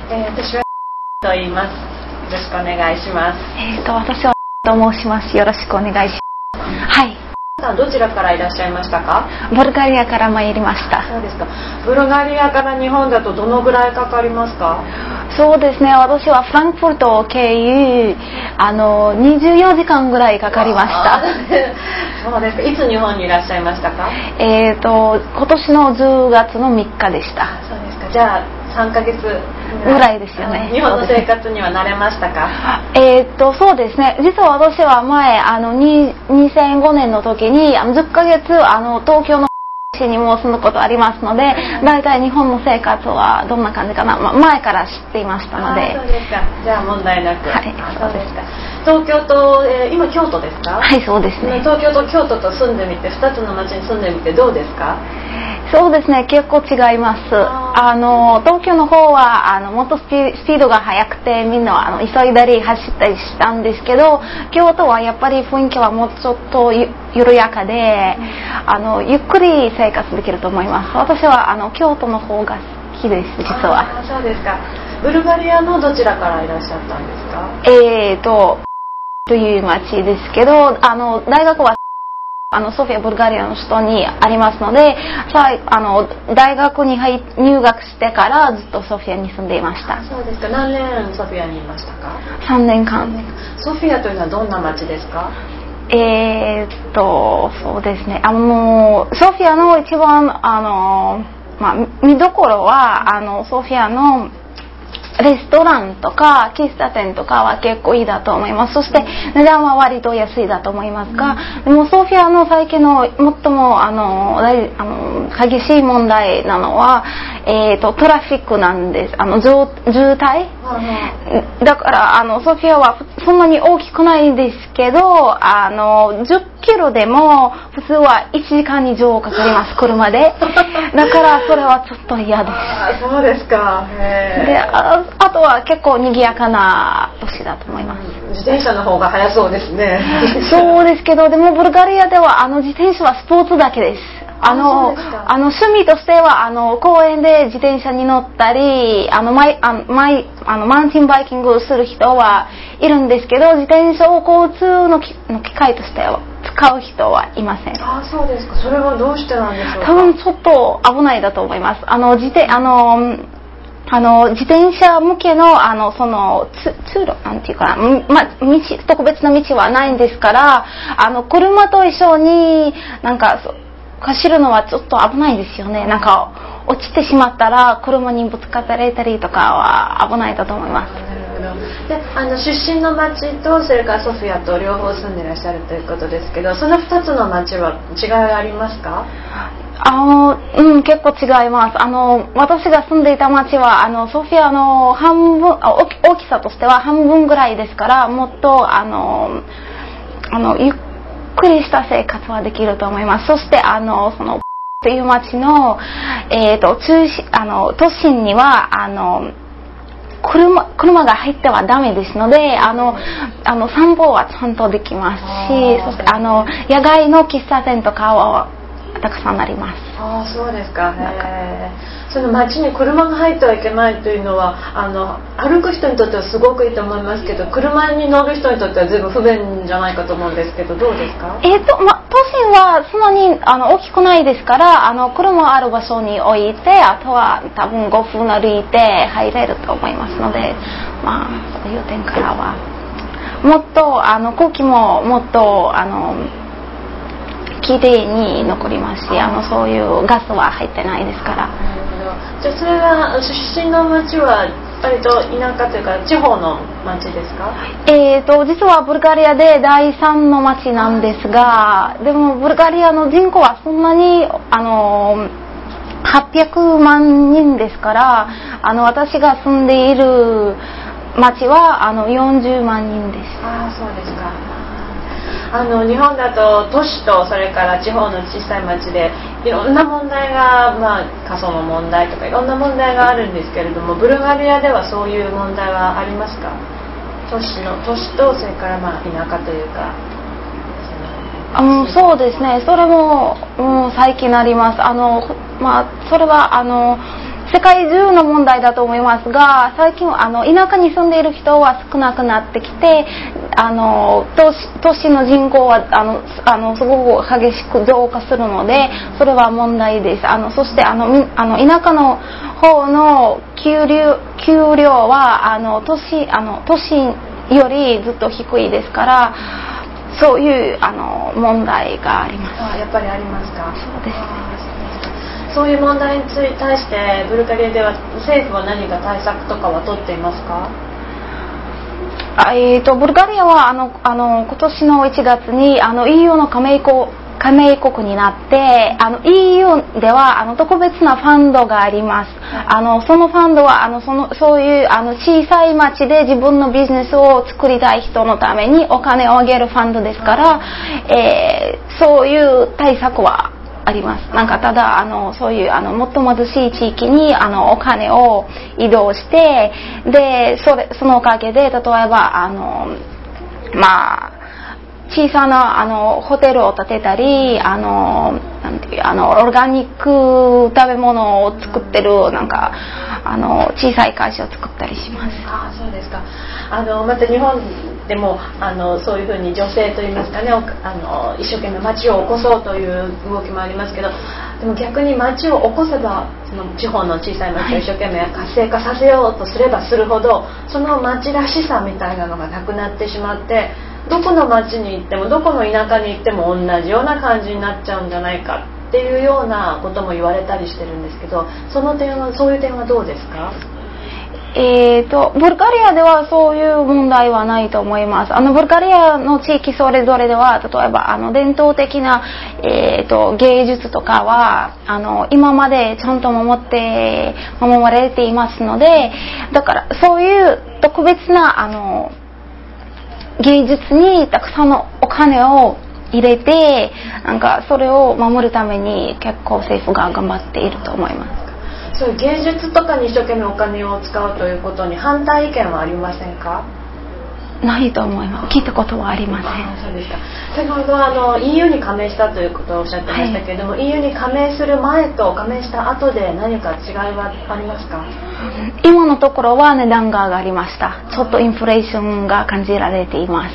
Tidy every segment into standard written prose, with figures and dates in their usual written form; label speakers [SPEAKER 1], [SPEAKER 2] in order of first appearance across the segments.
[SPEAKER 1] 私はと言います。よろしくお願いします。
[SPEAKER 2] 私はと申します。よろしくお願いします。はい。
[SPEAKER 1] どちらからいらっしゃいましたか？
[SPEAKER 2] ブルガリアから参りました。
[SPEAKER 1] そうですか。ブルガリアから日本だとどのぐらいかかりますか？
[SPEAKER 2] そうですね、私はフランクフルト経由24時間ぐらいかかりました。
[SPEAKER 1] そうですか。いつ日本にいらっしゃいましたか？
[SPEAKER 2] 今年の10月の3日でした。
[SPEAKER 1] そうですか。じゃあ3ヶ月
[SPEAKER 2] ぐらいですよね。
[SPEAKER 1] 日本の生活には慣れましたか？
[SPEAKER 2] そうですね、実は私は前2005年の時に10ヶ月東京のにも住むことありますので、だいたい日本の生活はどんな感じかな、前から知っていましたので。
[SPEAKER 1] そうですか。じゃあ問題なく。
[SPEAKER 2] はい。
[SPEAKER 1] そうですか。東京と、今京都ですか？
[SPEAKER 2] はい、そうですね。
[SPEAKER 1] 東京と京都と住んでみて、2つの町に住んでみてどうですか？
[SPEAKER 2] そうですね、結構違います。東京の方はもっとスピードが速くてみんな急いだり走ったりしたんですけど、京都はやっぱり雰囲気はもうちょっと緩やかで、ゆっくり生活できると思います。私は京都の方が好きです、実は。
[SPEAKER 1] そうですか。ブルガリアのどちらからいらっしゃったんですか？
[SPEAKER 2] という町ですけど、大学はソフィアブルガリアの首都にありますので、大学に入学してからずっとソフィアに住んでいました。
[SPEAKER 1] そうですか。何年ソフィアにいましたか
[SPEAKER 2] ？3年間。
[SPEAKER 1] ソフィアというのはどんな町ですか？
[SPEAKER 2] そうですね、ソフィアの一番見どころはソフィアのレストランとか喫茶店とかは結構いいだと思います。そして値段は割と安いだと思いますが、でもソフィアの最近の最も激しい問題なのは、トラフィックなんです。渋滞、だからソフィアはそんなに大きくないですけど、10キロでも普通は1時間以上かかります、車で。だからそれはちょっと嫌です。
[SPEAKER 1] そうですか。
[SPEAKER 2] で、あとは結構賑やかな都市だと思います。
[SPEAKER 1] 自転車の方が速そうですね。
[SPEAKER 2] そうですけど、でもブルガリアでは自転車はスポーツだけです。趣味としては公園で自転車に乗ったりマウンテンバイキングをする人はいるんですけど、自転車を交通の機会としては使う人はいません。
[SPEAKER 1] そうですか。それはどうしてなんでしょうか？
[SPEAKER 2] 多分ちょっと危ないだと思います。自転車向けのその通路なんていうかな、特別な道はないんですから、車と一緒に走るのはちょっと危ないですよね。落ちてしまったら車にぶつかったりとかは危ないだと思います。
[SPEAKER 1] で、出身の町とそれからソフィアと両方住んでいらっしゃるということですけど、その2つの町は違いありますか？
[SPEAKER 2] 結構違います。私が住んでいた町はソフィアの半分、大きさとしては半分ぐらいですから、もっとゆっくりした生活はできると思います。そしてそのという町の都心には車が入ってはダメですので、散歩はちゃんとできますし、そして野外の喫茶店とかはたくさんあります。
[SPEAKER 1] そうですか。その街に車が入ってはいけないというのは歩く人にとってはすごくいいと思いますけど、車に乗る人にとっては随分不便じゃないかと思うんですけど、どうですか？
[SPEAKER 2] 都心はそんなに大きくないですから、車ある場所に置いて、あとは多分5分歩いて入れると思いますので、そういう点からはもっと空気ももっときれいに残りますし、そういうガスは入ってないですから。
[SPEAKER 1] じゃあそれは出身の町は割と田舎というか地方の町ですか？
[SPEAKER 2] 実はブルガリアで第3の町なんですが、でもブルガリアの人口はそんなに800万人ですから、私が住んでいる町は40万人です。
[SPEAKER 1] そうですか。日本だと都市とそれから地方の小さい町でいろんな問題が、過疎の問題とかいろんな問題があるんですけれども、ブルガリアではそういう問題はありますか？都市とそれから田舎というか。
[SPEAKER 2] そうですね、それも、最近あります。それは世界中の問題だと思いますが、最近田舎に住んでいる人は少なくなってきて、都市の人口はすごく激しく増加するので、それは問題です。そして田舎の方の給料は都市よりずっと低いですから、そういう問題があります。
[SPEAKER 1] やっぱりありますか。
[SPEAKER 2] そうですね。
[SPEAKER 1] そういう問題に対してブルガリアでは政府は何か対策とかは取っていますか？
[SPEAKER 2] ブルガリアは今年の1月にEU の加盟国になって、EU では特別なファンドがあります。そのファンドはそういう小さい町で自分のビジネスを作りたい人のためにお金をあげるファンドですから、そういう対策はあります。なんかただそういうもっと貧しい地域にお金を移動して、でそのおかげで例えば小さなホテルを建てたり、なんていうオーガニック食べ物を作ってるなんか小さい会社を作ったりします。
[SPEAKER 1] そうですか。また日本でもそういうふうに女性といいますかね、一生懸命町を起こそうという動きもありますけど、でも逆に町を起こせばその地方の小さい町を一生懸命活性化させようとすればするほど、その町らしさみたいなのがなくなってしまって、どこの町に行ってもどこの田舎に行っても同じような感じになっちゃうんじゃないかっていうようなことも言われたりしてるんですけど、そういう点はどうですか？
[SPEAKER 2] ブルガリアではそういう問題はないと思います。ブルガリアの地域それぞれでは、例えば伝統的な、芸術とかは今までちゃんと守られていますので、だからそういう特別な芸術にたくさんのお金を入れて、なんかそれを守るために結構政府が頑張っていると思います。
[SPEAKER 1] そういう芸術とかに一生懸命お金を使うということに反対意見はありませんか？
[SPEAKER 2] ないと思います。聞いたことはありません。
[SPEAKER 1] そうですか。先ほどEU に加盟したということをおっしゃってましたけれども、EU に加盟する前と加盟した後で何か違いはありますか？
[SPEAKER 2] 今のところは値段が上がりました。ちょっとインフレーションが感じられています。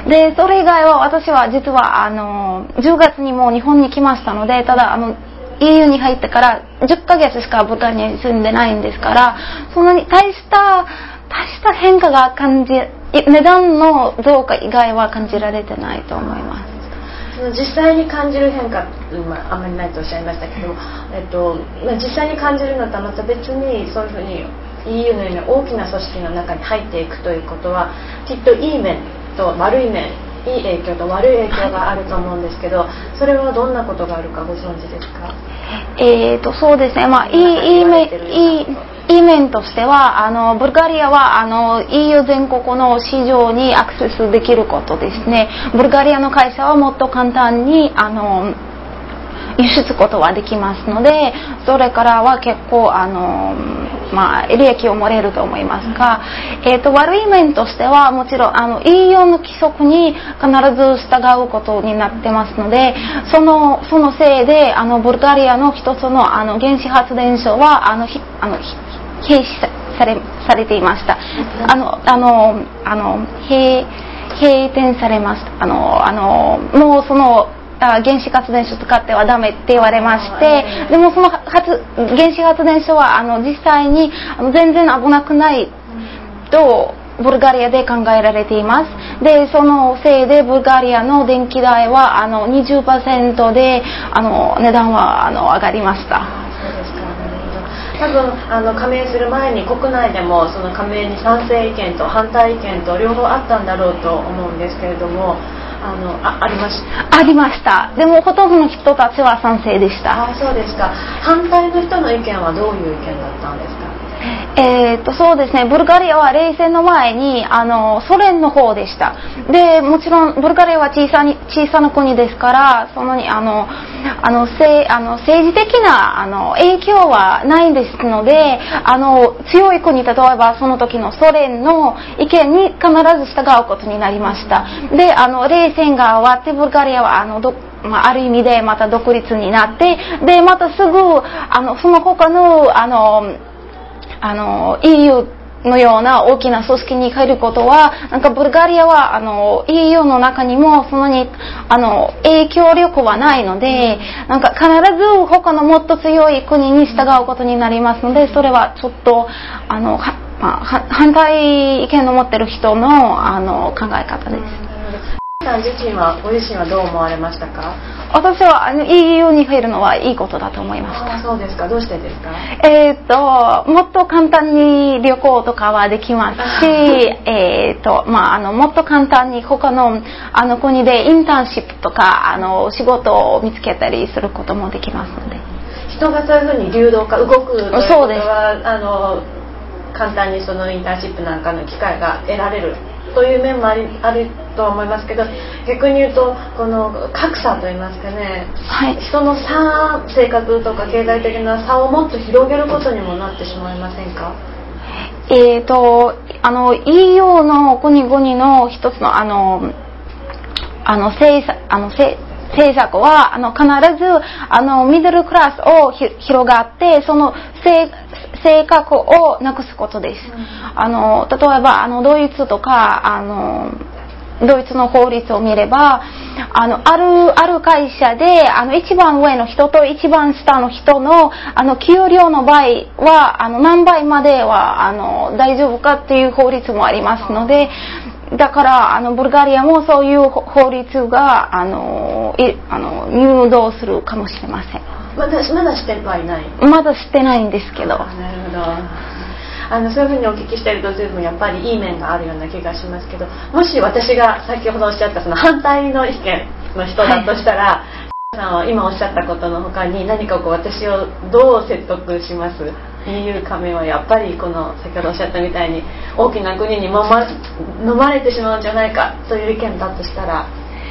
[SPEAKER 2] でそれ以外は私は実は10月にも日本に来ましたので、ただEU に入ってから10ヶ月しかブルガリアに住んでないんですから、そんなに大した変化が値段の増加以外は感じられてないと思います。
[SPEAKER 1] 実際に感じる変化、あまりないとおっしゃいましたけども、実際に感じるのとはまた別にそういうふうに EU のような大きな組織の中に入っていくということは、きっといい面と悪い面、いい影響と悪い影響があると思うんですけど、それはどんなことがあるかご存知ですか？
[SPEAKER 2] そうですね、いい面としてはブルガリアはEU 全国の市場にアクセスできることですね。ブルガリアの会社はもっと簡単に輸出ことはできますので、それからは結構利益をもらえると思いますが、悪い面としてはもちろんEU の規則に必ず従うことになってますので、そのせいでブルガリアの一つの原子発電所は閉止されていました。閉店されました。もうその原子発電所使ってはダメって言われまして、でもその原子発電所は実際に全然危なくないとブルガリアで考えられています。でそのせいでブルガリアの電気代は20% で値段は上がりました。
[SPEAKER 1] 多分加盟する前に国内でもその加盟に賛成意見と反対意見と両方あったんだろうと思うんですけれども、ありました。でもほとんどの人たちは賛成でした。
[SPEAKER 2] そうですか。
[SPEAKER 1] 反対の人の意見はどういう意見だったんですか？
[SPEAKER 2] そうですね、ブルガリアは冷戦の前にソ連の方でした。でもちろんブルガリアは小さな国ですから、そのに政治的な影響はないですので、強い国、例えばその時のソ連の意見に必ず従うことになりました。で冷戦が終わってブルガリアはある意味でまた独立になって、でまたすぐその他のEU のような大きな組織に入ることは、なんかブルガリアはEU の中にもそんなに影響力はないので、なんか必ず他のもっと強い国に従うことになりますので、それはちょっと反対意見を持っている人の考え方です。
[SPEAKER 1] さん自身はご自身はどう思われましたか？
[SPEAKER 2] 私はEU に入るのはいいことだと思いました。
[SPEAKER 1] そうですか。どうしてですか？
[SPEAKER 2] もっと簡単に旅行とかはできますし、もっと簡単に他の国でインターンシップとか仕事を見つけたりすることもできますので。
[SPEAKER 1] 人がそういうふうに流動化動くということは簡単にそのインターンシップなんかの機会が得られるという面もあると思いますけど、逆に言うとこの格差といいますかね、はい、人の差、生活とか経済的な差をもっと広げることにもなってしまいませんか？EU の国々の一つの政策は必ずミドルクラスを広がって、その性格をなくすことです。例えばドイツとかドイツの法律を見ればある会社で一番上の人と一番下の人の給料の場合は何倍までは大丈夫かっていう法律もありますので、だからブルガリアもそういう法律が誘導するかもしれません。 まだしてはいない。
[SPEAKER 2] まだしてないんですけど。
[SPEAKER 1] なるほど。そういうふうにお聞きしていると随分やっぱりいい面があるような気がしますけど、もし私が先ほどおっしゃったその反対の意見の人だとしたら、さんは今おっしゃったことの他に何か私をどう説得します？ EU 加盟はやっぱりこの先ほどおっしゃったみたいに大きな国に飲まれてしまうんじゃないかという意見だとしたら、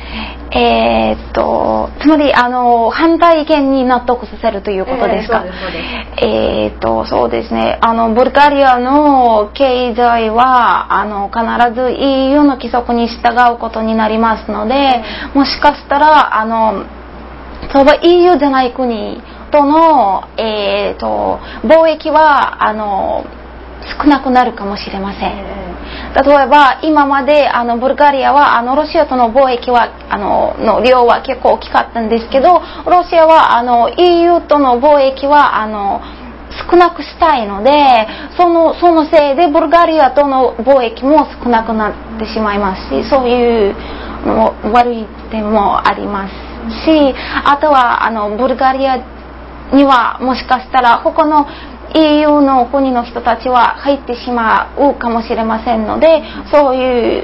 [SPEAKER 2] つまり反対意見に納得させるということですか？そうですね。ブルガリアの経済は必ず EU の規則に従うことになりますので、もしかしたらそういえば EU じゃない国との貿易は少なくなるかもしれません。例えば今までブルガリアはロシアとの貿易はの量は結構大きかったんですけど、ロシアはEU との貿易は少なくしたいので、そのせいでブルガリアとの貿易も少なくなってしまいますし、そういう悪い点もありますし、あとはブルガリアにはもしかしたら他のEU の国の人たちは入ってしまうかもしれませんので、そ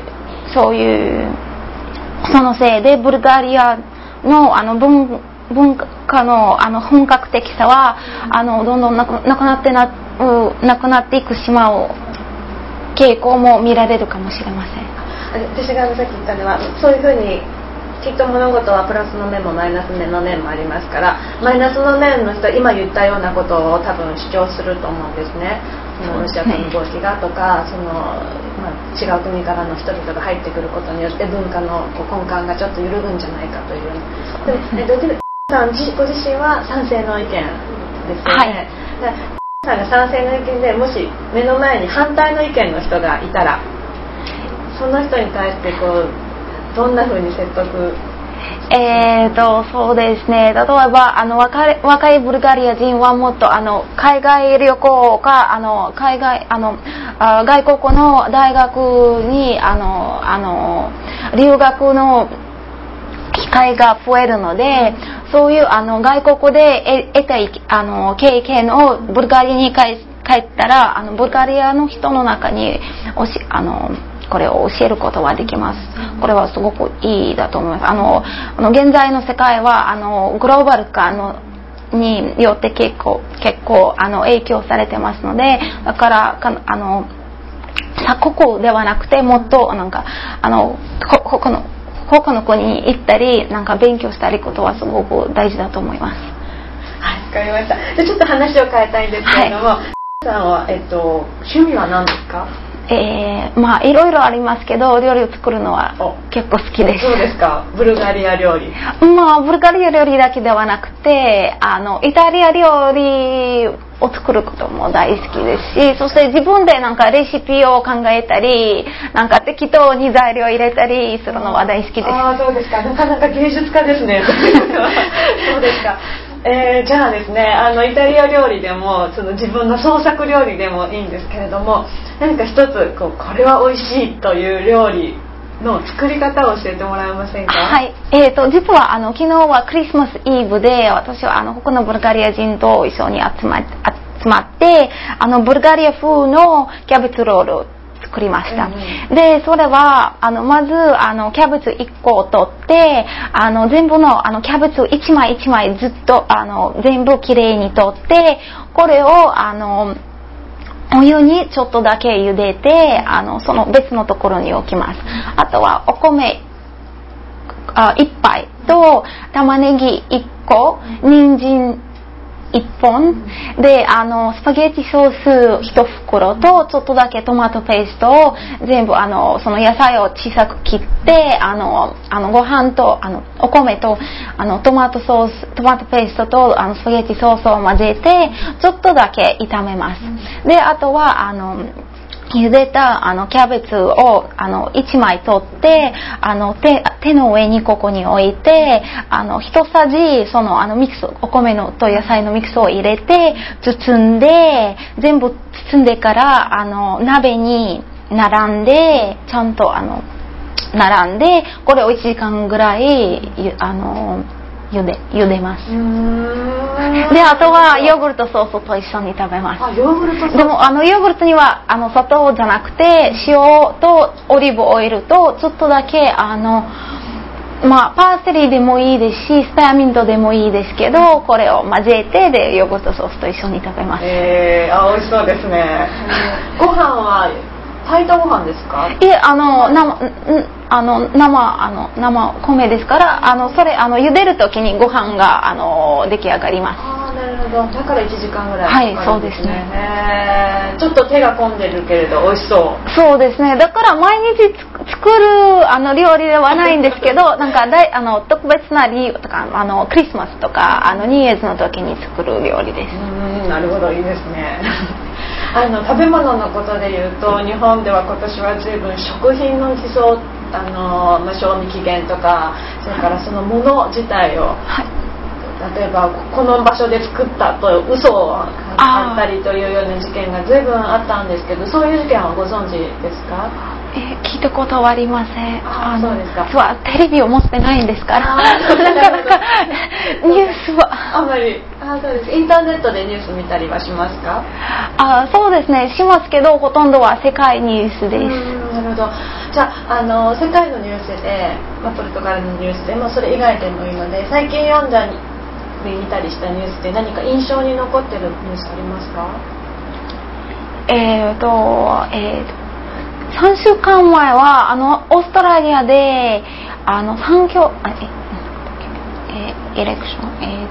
[SPEAKER 2] のせいでブルガリアの文化の本格的さはどんどんなくなっていくしまう傾向も見られるかもしれません。
[SPEAKER 1] 私がさっき言ったのはそういうふうにきっと物事はプラスの面もマイナス面の面もありますから、マイナスの面の人は今言ったようなことを多分主張すると思うんですね。ロシアとの貿易がとか違う国からの人々が入ってくることによって文化の根幹がちょっと揺るぐんじゃないかという。でもさんご自身は賛成の意見ですよね。さんが賛成の意見でもし目の前に反対の意見の人がいたら、その人に対してどんな風に説得？
[SPEAKER 2] そうですね。例えば若いブルガリア人はもっと海外旅行か外国の大学に留学の機会が増えるので、そういう外国で得た経験をブルガリアに帰ったらブルガリアの人の中にこれを教えることはできます。これはすごくいいだと思います。現在の世界はグローバル化によって結構影響されてますので、だから他国ではなくてもっと他の国に行ったり勉強したりことはすごく大事だと思います。
[SPEAKER 1] はい、わかりました。ちょっと話を変えたいんですけれども、さんは趣味は何ですか？
[SPEAKER 2] まあいろいろありますけど、料理を作るのは結構好きです。
[SPEAKER 1] そうですか。ブルガリア料理。
[SPEAKER 2] まあブルガリア料理だけではなくて、イタリア料理を作ることも大好きですし、そして自分でなんかレシピを考えたり、なんか適当に材料を入れたりするのは大好きです。
[SPEAKER 1] ああ、そうですか。なかなか芸術家ですね。そうですか。じゃあですね、イタリア料理でもその自分の創作料理でもいいんですけれども、何か一つこれは美味しいという料理の作り方を教えてもらえませんか？
[SPEAKER 2] はい、実は昨日はクリスマスイブで、私は他のブルガリア人と一緒に集まってブルガリア風のキャベツロールを作りました。でそれはまずキャベツ1個を取って全部のキャベツ1枚1枚ずっと全部きれいに取って、これをお湯にちょっとだけ茹でてその別のところに置きます。あとはお米1杯と玉ねぎ1個、人参1本でスパゲッティソース1袋とちょっとだけトマトペーストを全部その野菜を小さく切ってご飯とお米とトマトペーストとスパゲッティソースを混ぜてちょっとだけ炒めます。であとは茹でたキャベツを1枚取って手の上にここに置いて一さじそのミックスお米のと野菜のミックスを入れて包んで、全部包んでから鍋に並んでちゃんと並んで、これを1時間ぐらい茹でます。であとはヨーグルトソースと一緒に食べます。
[SPEAKER 1] ヨーグルトソース。
[SPEAKER 2] でもヨーグルトには砂糖じゃなくて塩とオリーブオイルとちょっとだけパーセリーでもいいですしスペアミントでもいいですけど、これを混ぜてでヨーグルトソースと一緒に食べます。
[SPEAKER 1] 美味しそうですね。ご飯は炊いたご飯ですか？
[SPEAKER 2] いえ生米ですからそれ茹でる時にご飯が出来上がります。
[SPEAKER 1] なるほど。だから1時間ぐらいかかるんですね。
[SPEAKER 2] はい、そうですね。
[SPEAKER 1] ちょっと手が込んでるけれど美味しそう。
[SPEAKER 2] そうですね。だから毎日作る料理ではないんですけど、なんか特別な理由とかクリスマスとかニューイヤーズの時に作る料理です。
[SPEAKER 1] なるほど、いいですね。食べ物のことでいうと日本では今年は随分食品の偽装賞味期限とか、それからそのもの自体を、例えばこの場所で作ったと嘘をあったりというような事件が随分あったんですけど、そういう事件はご存知ですか？
[SPEAKER 2] 聞いたことはありません。
[SPEAKER 1] そうですか。
[SPEAKER 2] テレビを持ってないんですからなかなかニュースは
[SPEAKER 1] あまり。そうです。インターネットでニュース見たりはしますか？
[SPEAKER 2] そうですね、しますけどほとんどは世界ニュースです。
[SPEAKER 1] なるほど。じゃあ世界のニュースで、ポルトガルのニュースでもそれ以外でもいいので、最近読んだ見たりしたニュースで何か印象に残ってるニュースありますか
[SPEAKER 2] ？3週間前はオーストラリアで産業エレクション言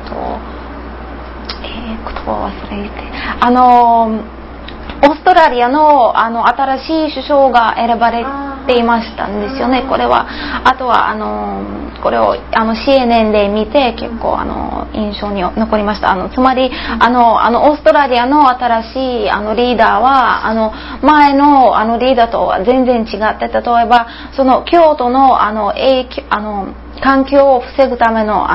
[SPEAKER 2] 葉忘れてオーストラリアの新しい首相が選ばれていましたんですよね。これはあとはこれをCNN で見て結構印象に残りました。つまりオーストラリアの新しいリーダーは前のリーダーとは全然違って、例えばその京都の環境を防ぐための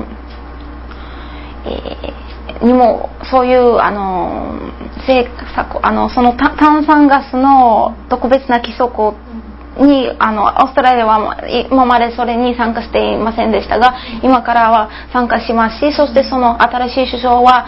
[SPEAKER 2] にもそういう政策その炭酸ガスの特別な規則にオーストラリアは今までそれに参加していませんでしたが、今からは参加しますし、そしてその新しい首相は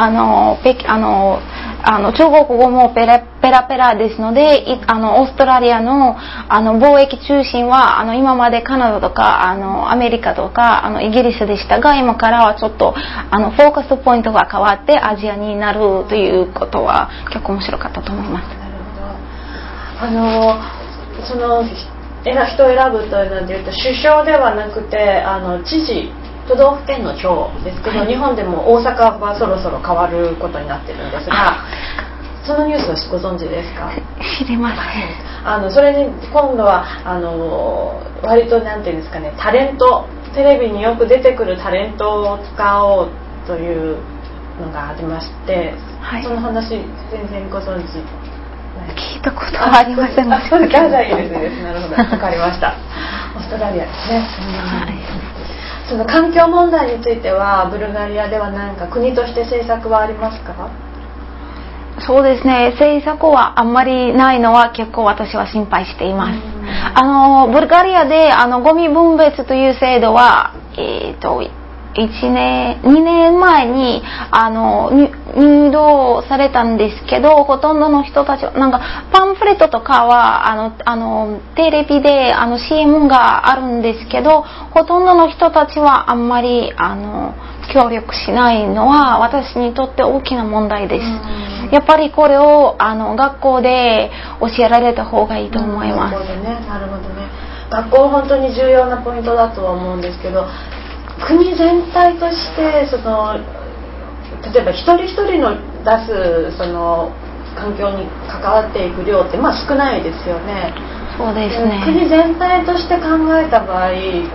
[SPEAKER 2] 中国語もペラペラですので、オーストラリアの貿易中心は今までカナダとかアメリカとかイギリスでしたが、今からはちょっとフォーカスポイントが変わってアジアになるということは結構面白かったと思います。
[SPEAKER 1] なるほど。その人を選ぶというのでいうと、首相ではなくて知事、都道府県の長ですけど、日本でも大阪はそろそろ変わることになってるんですが、 そのニュースはご存知ですか？
[SPEAKER 2] 知りません。
[SPEAKER 1] それに今度は割となんていうんですかね、タレント、テレビによく出てくるタレントを使おうというのがありまして、はい、その話全然ご存知ない？
[SPEAKER 2] 聞いたことはありません。
[SPEAKER 1] そうですか。じゃあいいですね。なるほど、わかりました。オーストラリアですね。はい。その環境問題についてはブルガリアでは何か国として政策はありますか？
[SPEAKER 2] そうですね、政策はあんまりないのは結構私は心配しています。ブルガリアでゴミ分別という制度は2年前に入道されたんですけど、ほとんどの人たちはなんかパンフレットとかはテレビでCM があるんですけど、ほとんどの人たちはあんまり協力しないのは私にとって大きな問題です。やっぱりこれを学校で教えられた方がいいと思います。
[SPEAKER 1] なるほどね。学校本当に重要なポイントだとは思うんですけど、国全体として例えば一人一人の出す環境に関わっていく量って少ないですよね。
[SPEAKER 2] そうですね。
[SPEAKER 1] 国全体として考えた場合、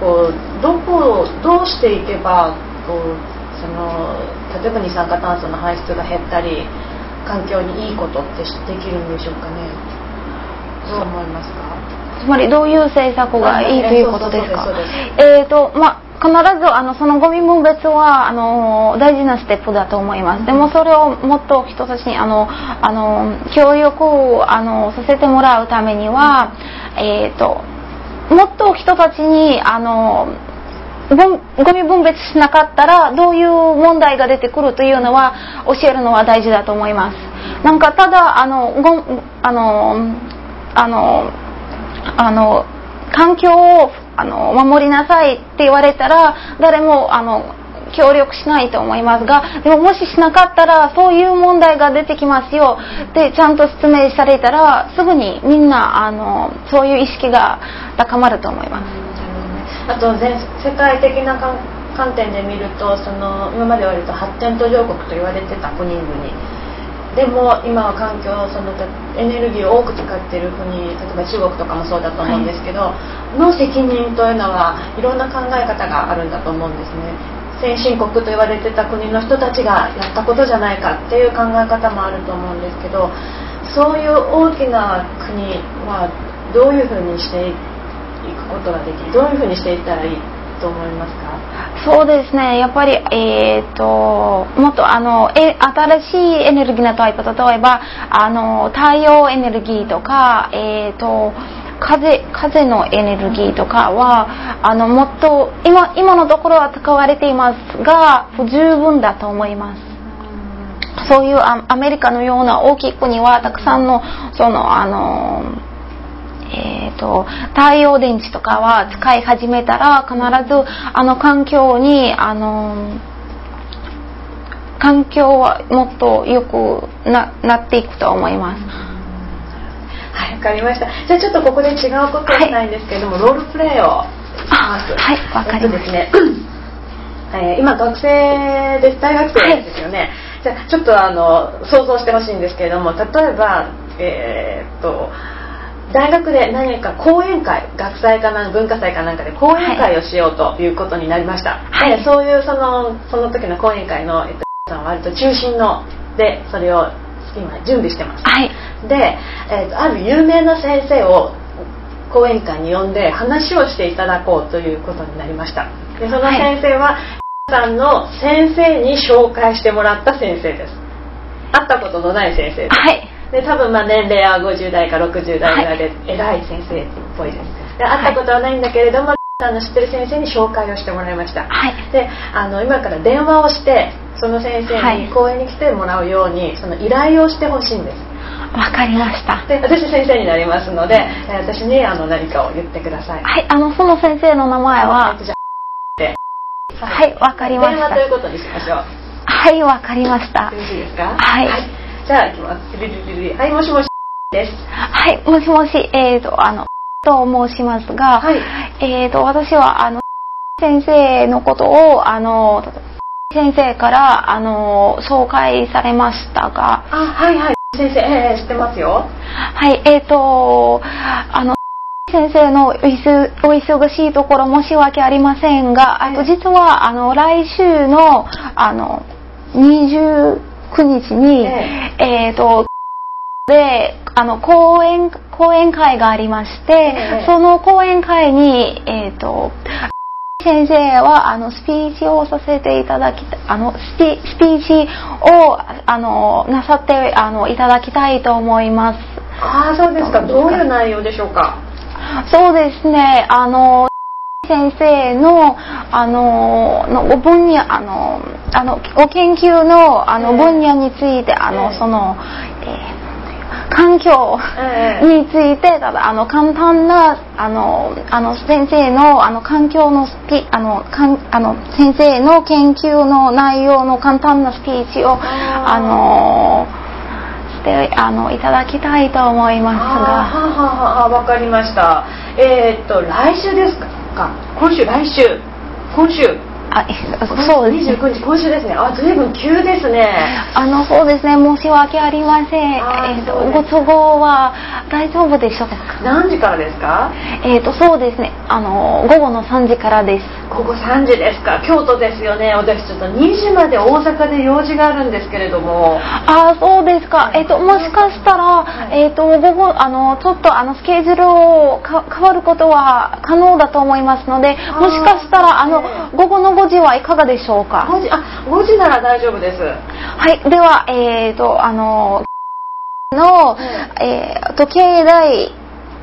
[SPEAKER 1] どうしていけば例えば二酸化炭素の排出が減ったり環境にいいことってできるんでしょうかね。どう思いますか？
[SPEAKER 2] つまりどういう政策がいいということですか？必ずそのゴミ分別は大事なステップだと思います。でもそれをもっと人たちに協力をさせてもらうためには、もっと人たちにゴミ分別しなかったらどういう問題が出てくるというのは教えるのは大事だと思います。なんかただ環境を守りなさいって言われたら誰も協力しないと思いますが、でももししなかったらそういう問題が出てきますよってちゃんと説明されたらすぐにみんなそういう意識が高まると思います。
[SPEAKER 1] あと世界的な観点で見ると今まで割と発展途上国と言われてた国々でも今は環境エネルギーを多く使っている国、例えば中国とかもそうだと思うんですけど、の責任というのはいろんな考え方があるんだと思うんですね。先進国と言われてた国の人たちがやったことじゃないかっていう考え方もあると思うんですけど、そういう大きな国はどういうふうにしていくことができる、どういうふうにしていったらいいと思いますか？
[SPEAKER 2] そうですね、やっぱり、もっと新しいエネルギーのタイプ、例えば太陽エネルギーとか、風のエネルギーとかはもっと今のところは使われていますが不十分だと思います。そういうアメリカのような大きい国はたくさんの太陽電池とかは使い始めたら必ず環境はもっと良く なっていくと思います。
[SPEAKER 1] はい、わかりました。じゃあちょっとここで違うことをしたいんですけれども、ロールプレイをします。
[SPEAKER 2] はい、わかりました。
[SPEAKER 1] ですね、今学生です、大学生ですよね。じゃあちょっと想像してほしいんですけれども、例えば大学で何か講演会、学祭か文化祭かなんかで講演会をしようということになりました。はい、でそういうその時の講演会のさんは割と中心でそれを今準備してます。はい、で、ある有名な先生を講演会に呼んで話をしていただこうということになりました。でその先生は、さんの先生に紹介してもらった先生です。会ったことのない先生です。はい、で多分年齢は50代か60代ぐらいで偉い先生っぽいです。で会ったことはないんだけれども、さんの知ってる先生に紹介をしてもらいました。はい、で今から電話をしてその先生に講演に来てもらうようにその依頼をしてほしいんです。
[SPEAKER 2] わかりました。
[SPEAKER 1] で私先生になりますので、私に何かを言ってください。
[SPEAKER 2] はい、その先生の名前ははい、わかりました。
[SPEAKER 1] 電話ということにしましょう。
[SPEAKER 2] はい、わかりました。
[SPEAKER 1] よろしいですか？
[SPEAKER 2] はい。
[SPEAKER 1] じゃあ行きます。はい、もしもしです。
[SPEAKER 2] はい、もしもし、と申しますが、はい、私は先生のことを先生から紹介されましたが、
[SPEAKER 1] はいはい、先先生、知ってますよ。
[SPEAKER 2] はい、先生のお忙しいところ申し訳ありませんが、実は来週の29日に、で講演会がありまして、その講演会に先生はスピーチをさせていただきたい、スピーチをなさっていただきたいと思います。
[SPEAKER 1] そうですか。どういう内容でしょうか。
[SPEAKER 2] そうですね、先生の分野ご研究の分野についてその環境についてただ簡単な先生の環境の先生の研究の内容の簡単なスピーチをしていただきたいと思いますが。
[SPEAKER 1] わかりました。来週ですか。今週
[SPEAKER 2] そうですね。
[SPEAKER 1] 29日、今週ですね。ずいぶん急ですね。
[SPEAKER 2] そうですね、申し訳ありません。ご都合は大丈夫でしょうか。
[SPEAKER 1] 何時からですか。
[SPEAKER 2] そうですね、午後の3時からです。
[SPEAKER 1] 午後3時ですか。京都ですよね。私ちょっと2時まで大阪で用事があるんですけれども。
[SPEAKER 2] そうですか。もしかしたら、午後ちょっとスケジュールを変わることは可能だと思いますので、もしかしたら午後の5時はいかがでしょうか。
[SPEAKER 1] 5時なら大丈夫です。
[SPEAKER 2] はい、では時計台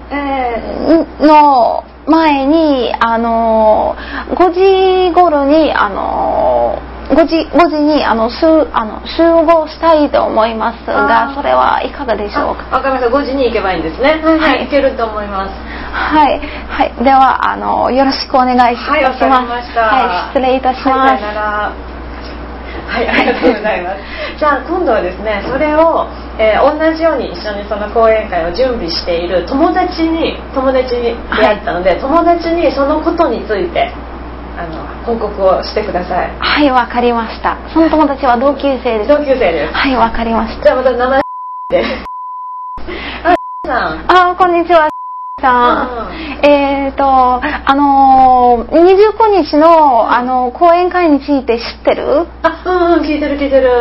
[SPEAKER 2] の前に5時頃に5時に集合したいと思いますが、それはいかがでしょうか。
[SPEAKER 1] わかりました。5時に行けばいいんですね。はい、行けると思います。
[SPEAKER 2] はい、ではよろしくお願いします。
[SPEAKER 1] はい、わかりました。
[SPEAKER 2] はい、失礼いたします。
[SPEAKER 1] はい、ありがとうございます。じゃあ今度はですね、それを、同じように一緒にその講演会を準備している友達に出会ったので、友達にそのことについて報告をしてください。
[SPEAKER 2] はい、わかりました。その友達は同級生です。
[SPEAKER 1] 同級生です。
[SPEAKER 2] はい、わかりました。
[SPEAKER 1] じゃあまた名前で。
[SPEAKER 2] こんにちは。29日の講演会について知ってる？
[SPEAKER 1] 聞いてる。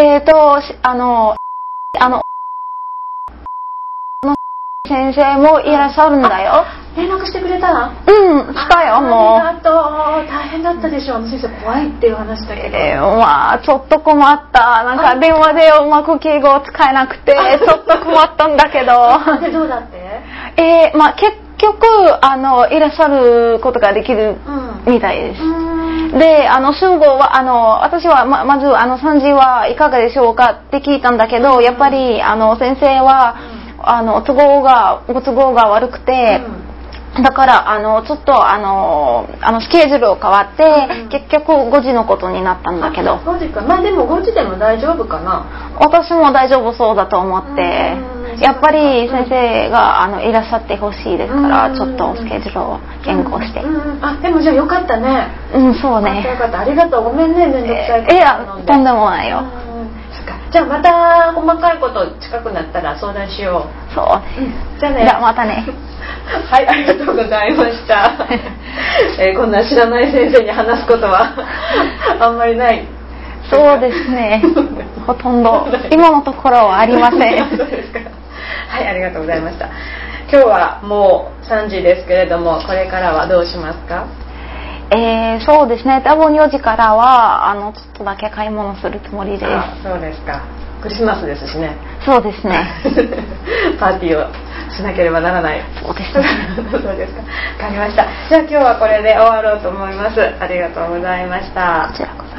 [SPEAKER 2] 先生もいらっしゃるんだよ。
[SPEAKER 1] 連絡してくれた？
[SPEAKER 2] したよ。もう
[SPEAKER 1] ありがとう。大変だったでしょ。先生怖いっていう話だけど。
[SPEAKER 2] ちょっと困った。なんか電話でうまく敬語を使えなくてちょっと困ったんだけど。
[SPEAKER 1] でどうだって？
[SPEAKER 2] 結局いらっしゃることができるみたいです。で集合は私はまず3時はいかがでしょうかって聞いたんだけど、やっぱり先生はご都合が悪くて、だからちょっとスケジュールを変わって、結局5時のことになったんだけど。
[SPEAKER 1] 5時か。でも5時でも大丈夫かな。
[SPEAKER 2] 私も大丈夫そうだと思って、やっぱり先生がいらっしゃってほしいですから、ちょっとスケジュールを変更して。
[SPEAKER 1] でもじゃあよかったね。
[SPEAKER 2] そうね。
[SPEAKER 1] よかった。ありがとう。ごめんね、めんどくさいこと頼んで。
[SPEAKER 2] とんでもないよ。
[SPEAKER 1] じゃあまた細かいこと近くなったら相談しよう。
[SPEAKER 2] そう。
[SPEAKER 1] じゃあね。
[SPEAKER 2] じゃあまたね。
[SPEAKER 1] はい、ありがとうございました。こんな知らない先生に話すことはあんまりない。
[SPEAKER 2] そうですね。ほとんど今のところはありません。
[SPEAKER 1] そうですか。はい、ありがとうございました。今日はもう3時ですけれども、これからはどうしますか？
[SPEAKER 2] そうですね。多分4時からはちょっとだけ買い物するつもりです。
[SPEAKER 1] そうですか。クリスマスですしね。
[SPEAKER 2] そうですね。
[SPEAKER 1] パーティーをしなければならない。
[SPEAKER 2] そうですね。
[SPEAKER 1] そうですか。わかりました。じゃあ今日はこれで終わろうと思います。ありがとうございました。
[SPEAKER 2] こちらこそ。